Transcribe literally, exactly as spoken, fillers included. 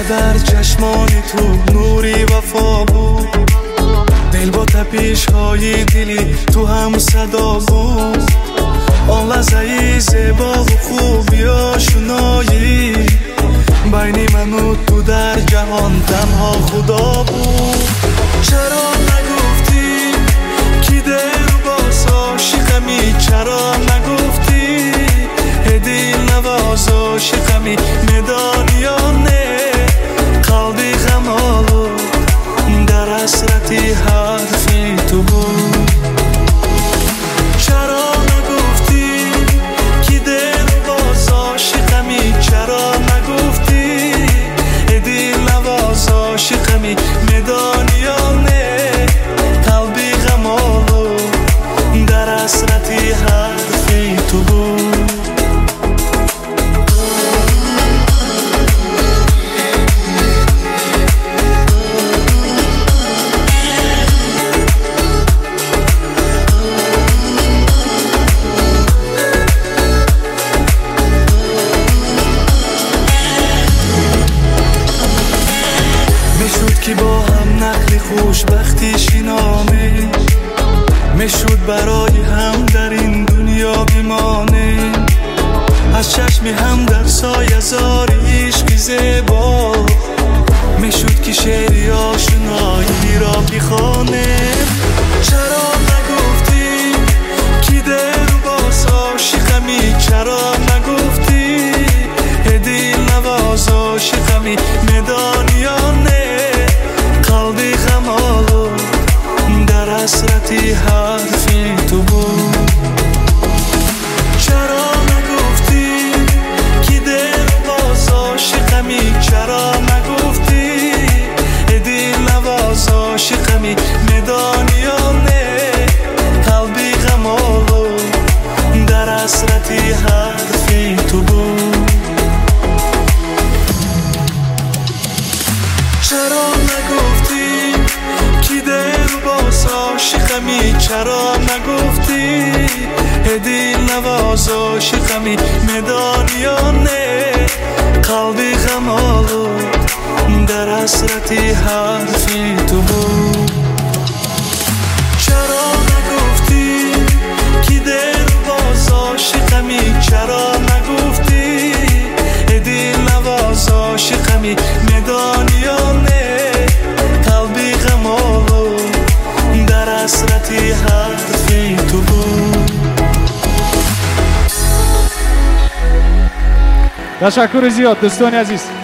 در چشمانی تو نوری وفا بود، دل با تپیش های دلی تو هم صدا بود. آن لحظه زیبا و خوبی آشنایی بین من و تو در جهان تنها خدا بود. چرا نگفتی که دل باز عاشقمی؟ چرا نگفتی دل نواز عاشقمی؟ میدانی یا نه قلبی غم آلود در حسرتی حرفی تو بود. چرا نگفتی که دل باز عاشقمی؟ چرا نگفتی دل نواز عاشقمی؟ میدانی یا نه قلبی غم آلود در حسرتی حرفی تو بود. که با هم نقل خوشبختی شنامه میشد برای هم در این دنیا بمانه. از چشم هم در سایه زاری عشق زیبا میشد که شعری آشنایی را بخوانه. چرا نگفتی که دل باز عاشقمی؟ چرا نگفتی دل نواز عاشقمی؟ میدانی یا نه قلبی غم آلود در حسرتی حرفی تو بود. چرا نگفتی که دل باز عاشقمی؟ چرا نگفتی دل نواز عاشقمی؟ میدانی یا نه قلبی غم آلود در حسرتی حرفی تو بود. چرا نگفتی که دل باز عاشقمی؟ چرا نگفتی دل نواز عاشقمی؟ میدانی یا نه قلبی غم آلود در حسرتی حرفی تو بود. چرا نگفتی که دل باز عاشقمی؟ چرا نگفتی دل نواز عاشقمی؟ میدانی یا نه قلبی غم آلود در حسرتی حرفی تو بود. تشکر زیاد دوستان عزیز.